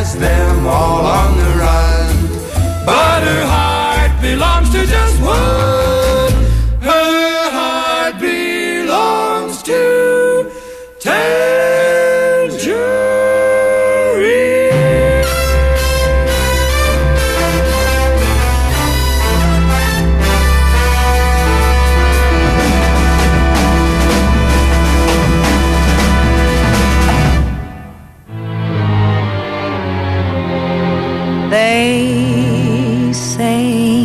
has them all on the run. But her heart belongs to just one. Her heart belongs to Tangerine. They say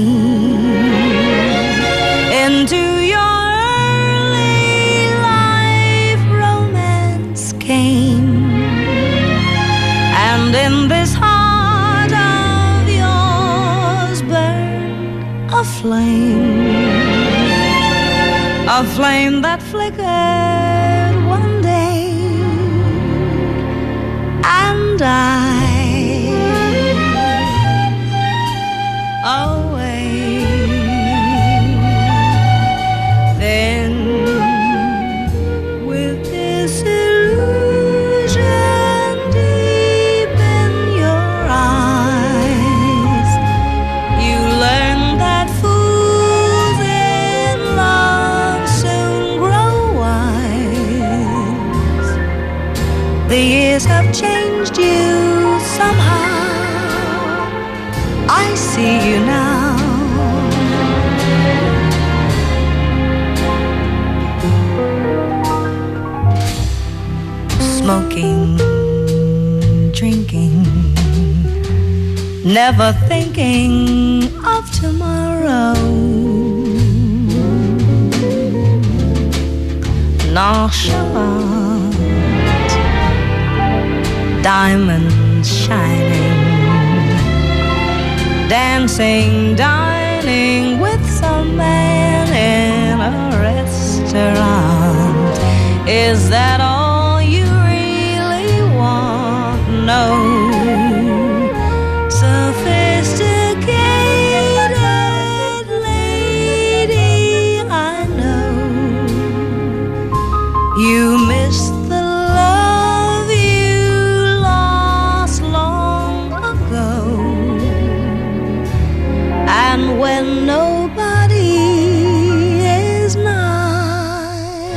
into your early life romance came, and in this heart of yours burned a flame that flickered one day, and away. Then with this illusion deep in your eyes, you learn that fools in love soon grow wise. The years have changed you somehow. I see you now. Smoking, drinking, never thinking of tomorrow. Nonchalant, diamonds shining, dancing, dining with some man in a restaurant. Is that all you really want? No. Sophisticated lady, I know you miss the love you lost long ago. And when nobody is nigh,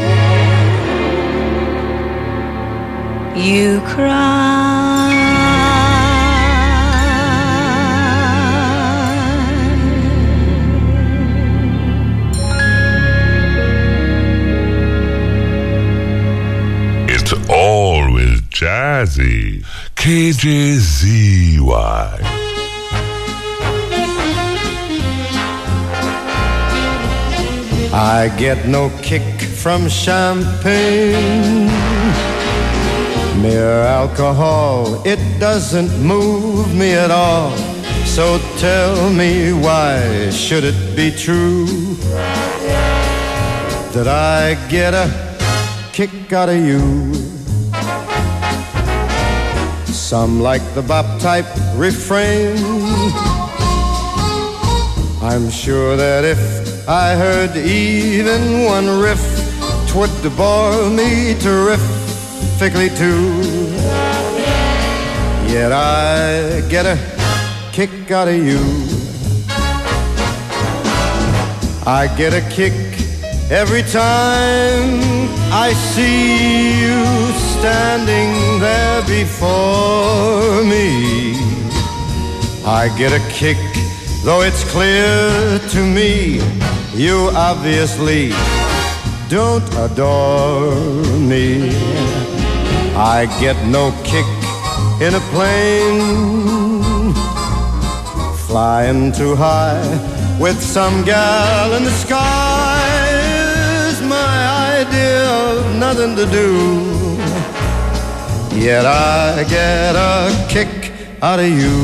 you cry. It's always jazzy. KJZY. I get no kick from champagne. Mere alcohol, it doesn't move me at all. So tell me, why should it be true that I get a kick out of you? Some like the bop type refrain. I'm sure that if I heard even one riff, 'twould bore me terrifically too. Yet I get a kick out of you. I get a kick every time I see you standing there before me. I get a kick, though it's clear to me you obviously don't adore me. I get no kick in a plane flying too high with some gal in the sky. Is my idea of nothing to do. Yet I get a kick out of you.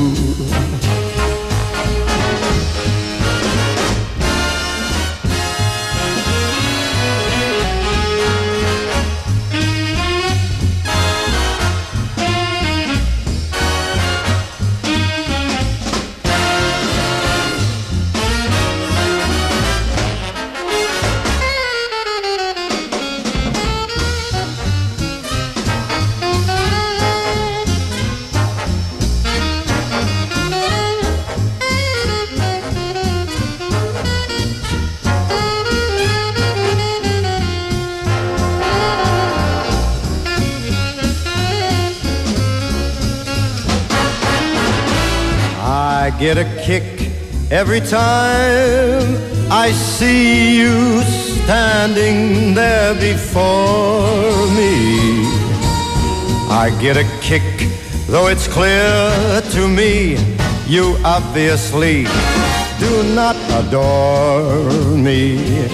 get a kick every time I see you standing there before me. I get a kick, though it's clear to me you obviously do not adore me.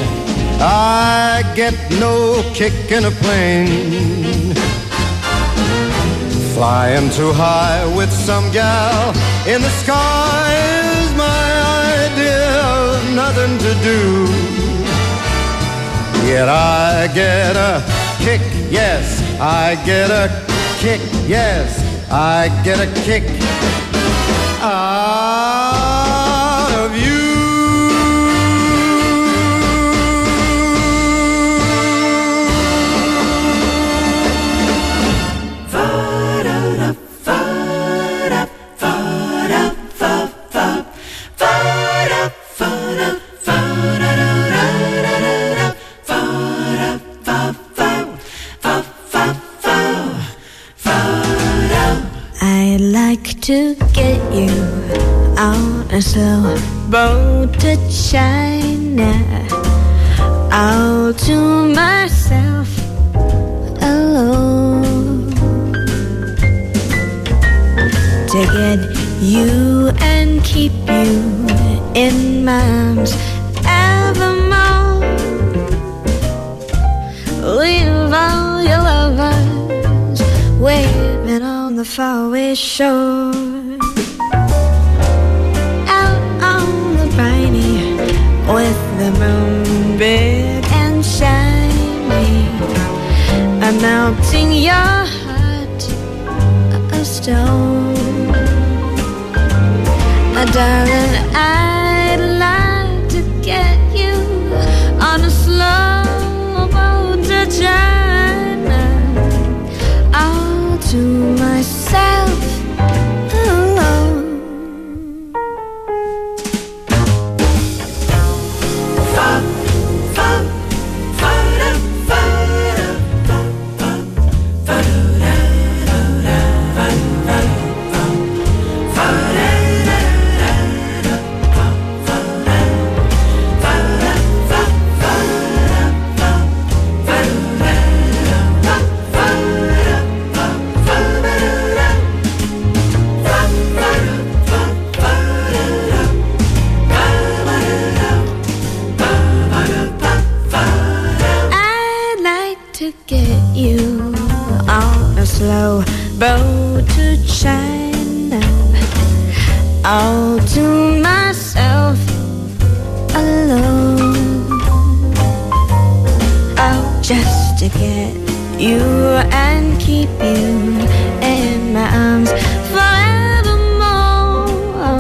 I get no kick in a plane, flying too high with some gal in the sky is my idea of nothing to do. Yet I get a kick, yes, I get a kick, yes, I get a kick out of you. I'd like to get you on a slow boat to China, all to myself alone, to get you and keep you in my arms evermore. Leave all your lovers waiting on the faraway shore. Out on the briny, with the moon big and shiny, I'm melting your heart of stone. Darling, I'd like to get you on a slow boat to China, all to myself alone. Slow boat to China, all to myself alone. Oh, just to get you and keep you in my arms forevermore.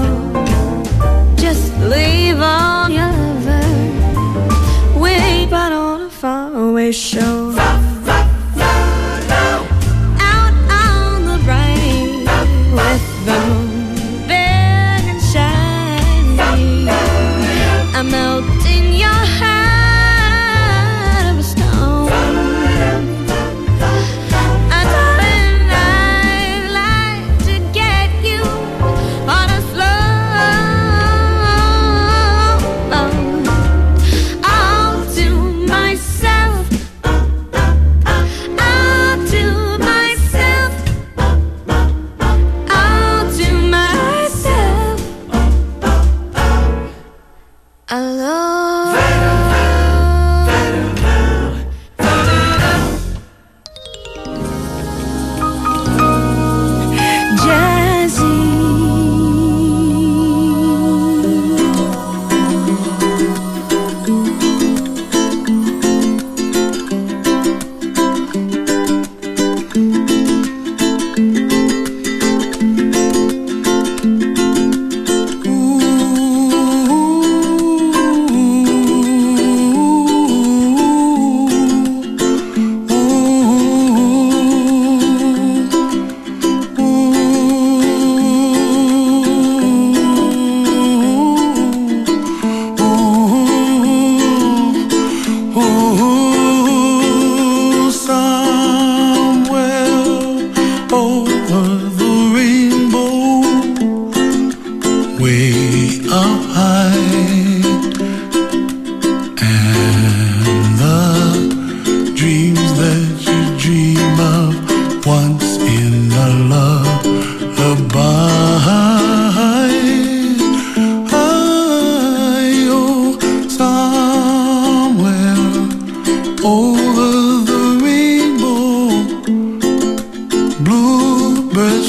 Just leave all your lovers wait but on a faraway shore. I'm melting your heart of stone. Darling, I'd like to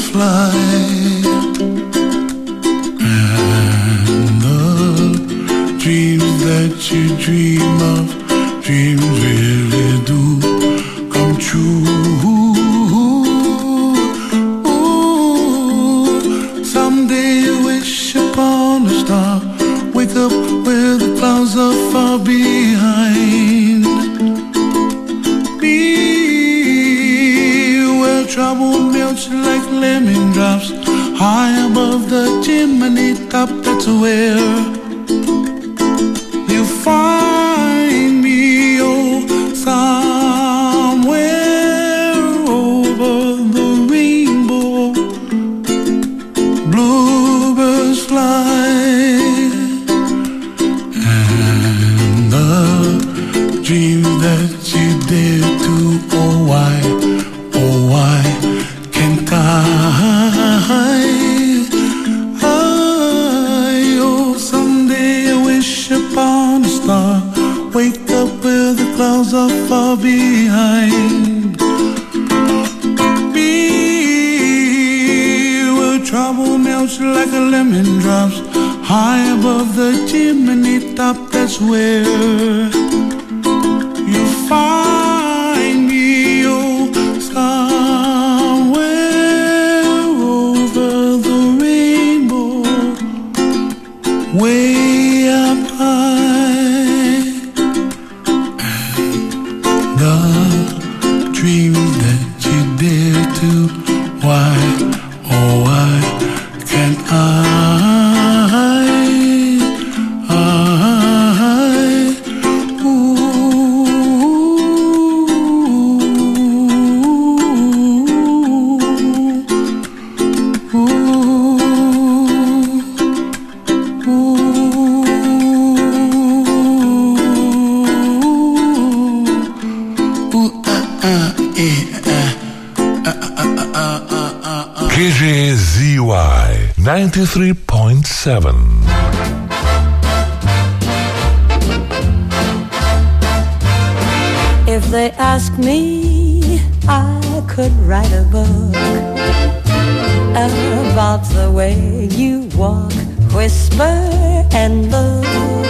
fly, and the dreams that you dream of, dreams really do come true. Ooh, someday you wish upon a star, wake up where the clouds are far behind. Trouble melts like lemon drops high above the chimney top. That's where you find me, oh, somewhere over the rainbow. Bluebirds fly, and the dreams that you dare to, oh why can't I? Oh, someday I wish upon a star, wake up where the clouds are far behind me, where trouble melts like a lemon drops high above the chimney top. That's where you find me, oh, somewhere over the rainbow, way up high. And the dreams that you dare to, why, oh why can't I? KJZY 93.7. If they ask me, I could write a book about the way you walk, whisper, and look.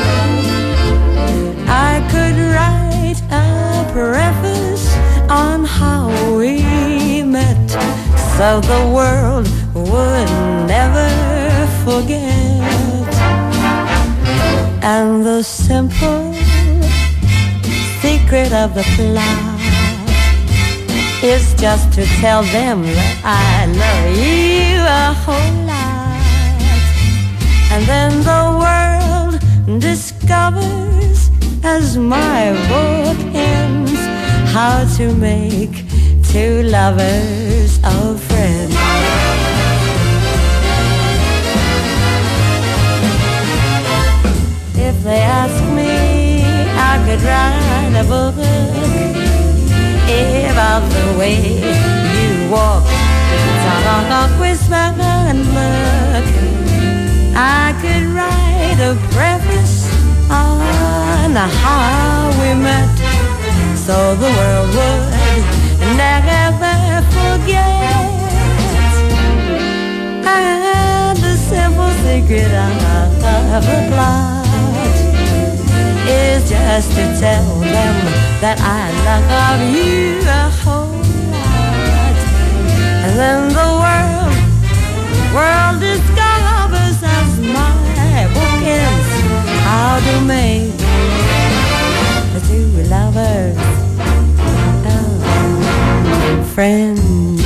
I could write a preface on how we met, so the world would never forget. And the simple secret of the plot is just to tell them that I love you a whole lot. And then the world discovers, as my book ends, how to make two lovers a friend. If they ask me, I could write a book about the way you walk, talk, whisper, and look. I could write a preface on how we met, so the world would never forget. And the simple secret of the plot is just to tell them that I love you a whole lot. And then the world discovers, as my book ends, how to make the two lovers friends.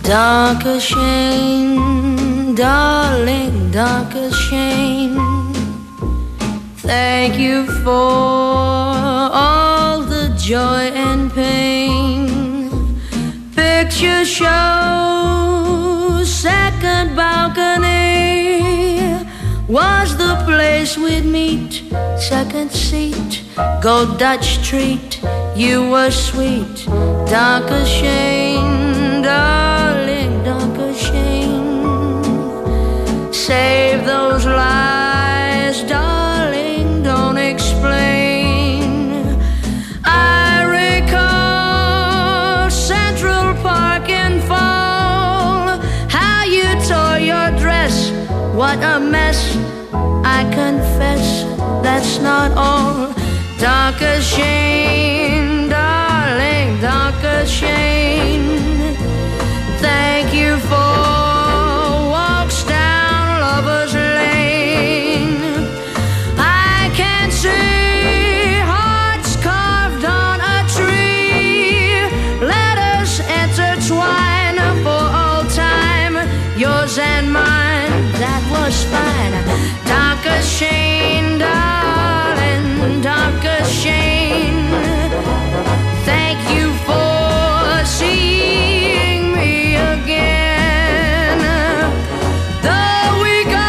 Danke schön, darling, danke schön. Thank you for all the joy and pain. Picture show, second balcony was the place we'd meet. Second seat, gold Dutch treat. You were sweet. Danke schön, darling, danke schön. Save those lies, darling, don't explain. I recall Central Park in fall, how you tore your dress, what a mess. I confess, that's not all. Danke schön, darling, danke schön. Thank you for walks down Lover's Lane. I can see hearts carved on a tree. Let us intertwine for all time, yours and mine. That was fine. Danke schön, darling, danke schön. Thank you for seeing me again. Though we go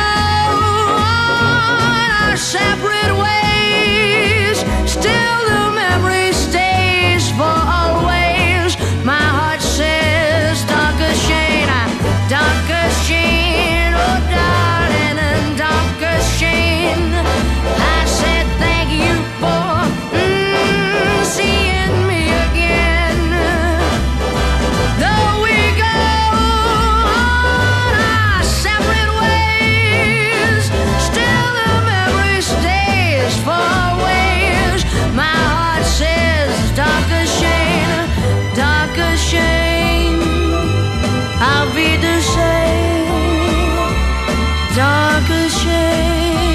on our separate ways, still the memory stays for always. My heart says danke schön, danke schön, oh darling, and danke schön. I said thank you for seeing me again. Though we go on our separate ways, still the memory stays for always. My heart says danke schön, danke schön. Auf Wiedersehen, danke schön.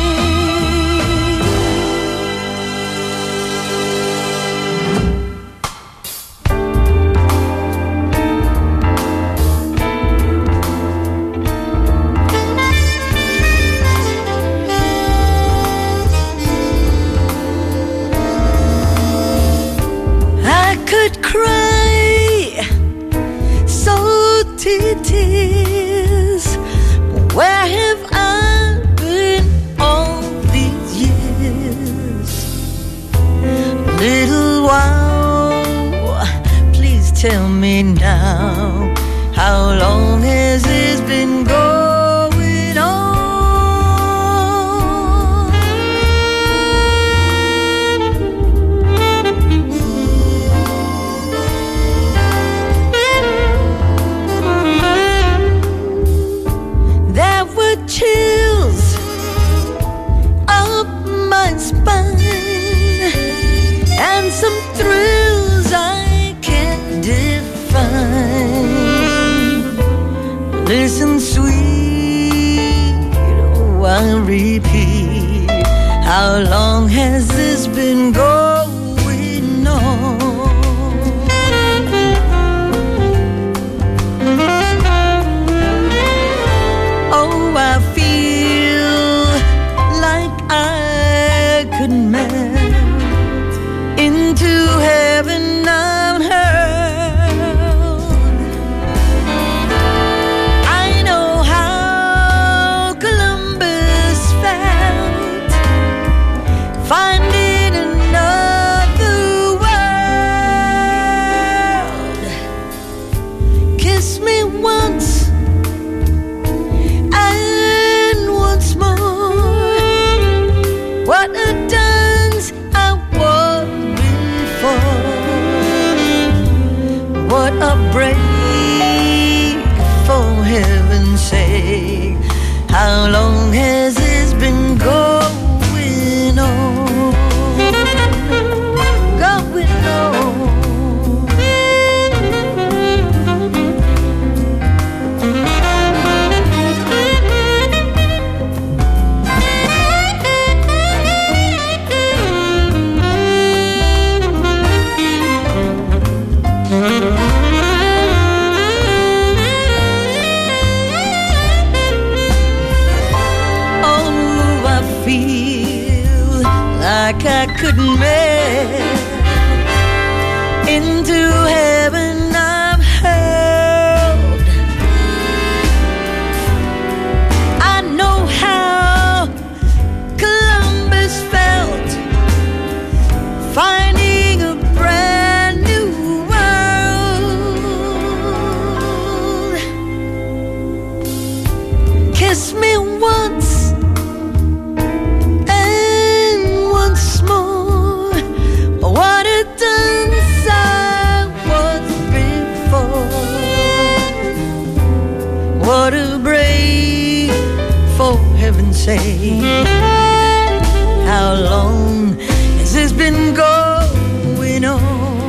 I could cry salty tears. Where have I been all these years? Little while, please tell me now, how long has this been going on? There were chills up my spine and some thrills I can't define. Listen, sweet, oh, I'll repeat. How long has this been going on? Oh, I feel like I could melt into heaven unheard. I know how Columbus felt, finding another world. Kiss me once and once more. What a dance I was before. What a break, for heaven's sake. How long has this been going on? Going on. couldn't bear. Into heaven I'm hurled. I know how Columbus felt, finding a brand new world. Kiss me once and once more. What a dance I was before. What a brave, for heaven's sake. How long has this been going on?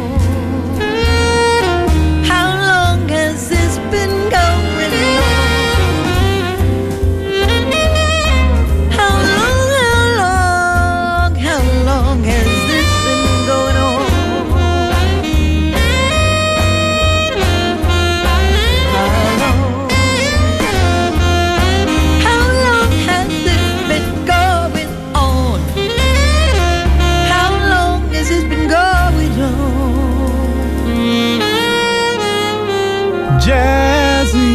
How long has this been going on? How long has this been going on? How long has this been going on? How long has this been going on? Jazzy.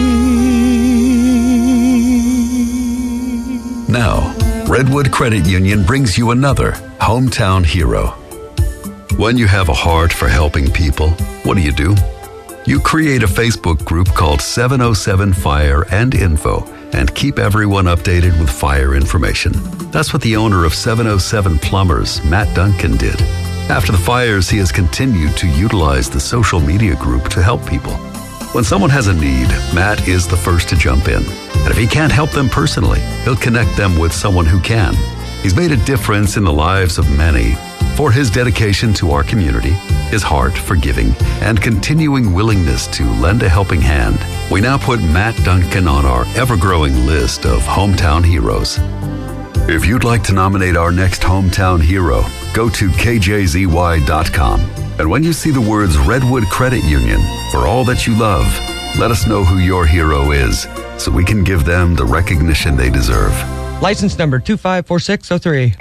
Now, Redwood Credit Union brings you another hometown hero. When you have a heart for helping people, what do? You create a Facebook group called 707 Fire and Info and keep everyone updated with fire information. That's what the owner of 707 Plumbers, Matt Duncan, did. After the fires, he has continued to utilize the social media group to help people. When someone has a need, Matt is the first to jump in. And if he can't help them personally, he'll connect them with someone who can. He's made a difference in the lives of many. For his dedication to our community, his heart for giving, and continuing willingness to lend a helping hand, we now put Matt Duncan on our ever-growing list of hometown heroes. If you'd like to nominate our next hometown hero, go to kjzy.com. And when you see the words Redwood Credit Union, for all that you love, let us know who your hero is so we can give them the recognition they deserve. License number 254603.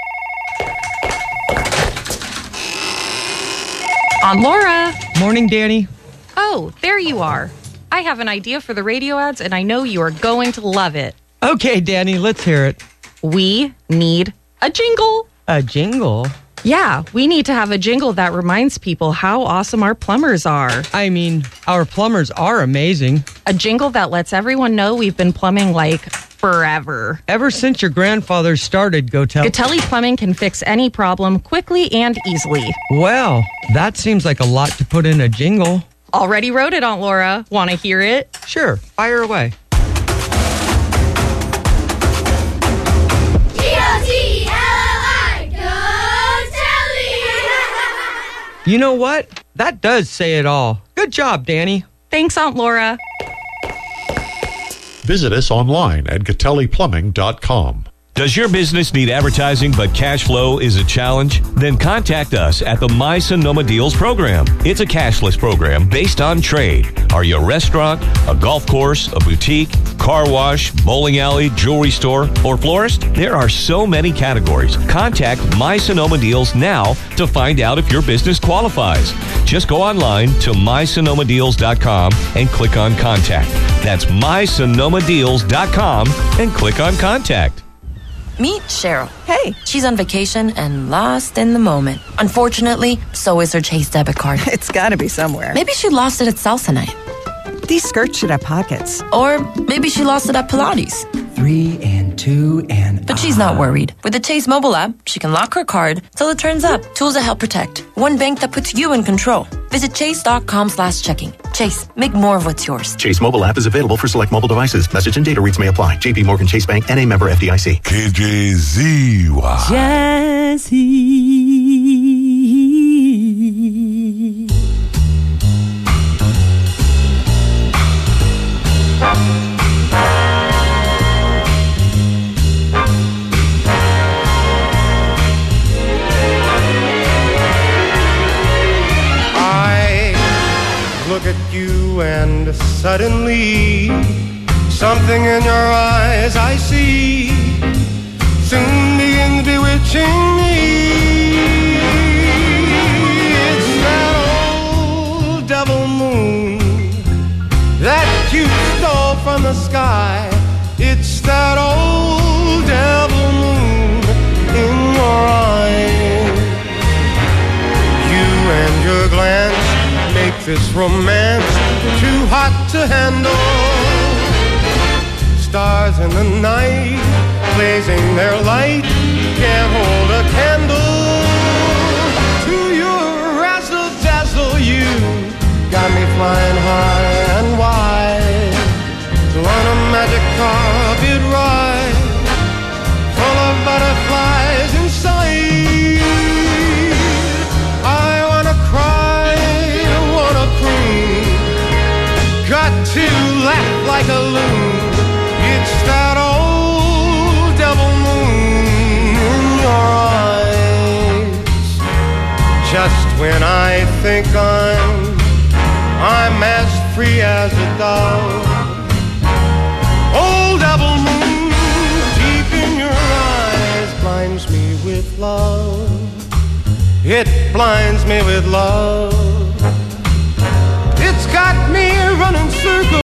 Aunt Laura. Morning, Danny. Oh, there you are. I have an idea for the radio ads, and I know you are going to love it. Okay, Danny, let's hear it. We need a jingle. A jingle? Yeah, we need to have a jingle that reminds people how awesome our plumbers are. I mean, our plumbers are amazing. A jingle that lets everyone know we've been plumbing like forever. Ever since your grandfather started Gatelli Plumbing can fix any problem quickly and easily. Well, that seems like a lot to put in a jingle. Already wrote it, Aunt Laura. Want to hear it? Sure, fire away. You know what? That does say it all. Good job, Danny. Thanks, Aunt Laura. Visit us online at GatelliPlumbing.com. Does your business need advertising but cash flow is a challenge? Then contact us at the My Sonoma Deals program. It's a cashless program based on trade. Are you a restaurant, a golf course, a boutique, car wash, bowling alley, jewelry store, or florist? There are so many categories. Contact My Sonoma Deals now to find out if your business qualifies. Just go online to mysonomadeals.com and click on Contact. That's mysonomadeals.com and click on Contact. Meet Cheryl. Hey. She's on vacation and lost in the moment. Unfortunately, so is her Chase debit card. It's gotta be somewhere. Maybe she lost it at salsa night. These skirts should have pockets. Or maybe she lost it at Pilates. 3 and 2 and... But she's not worried. With the Chase mobile app, she can lock her card till it turns up. Tools that help protect. One bank that puts you in control. Visit chase.com/checking. Chase, make more of what's yours. Chase mobile app is available for select mobile devices. Message and data rates may apply. JP Morgan Chase Bank, N.A. member FDIC. KJZY. Jazzy. Look at you and suddenly something in your eyes I see soon begins bewitching me. you stole from the sky. It's that old devil moon in your eyes. You and your glance make this romance too hot to handle. Stars in the night, blazing their light, can't hold a candle to your razzle-dazzle. You got me flying high and wide on a magic carpet ride, full of butterflies inside. I wanna cry, wanna croon, got to laugh like a loon. It's that old devil moon in your eyes. Just when I think I'm as free as a dove, old devil moon deep in your eyes blinds me with love. It blinds me with love. It's got me running circles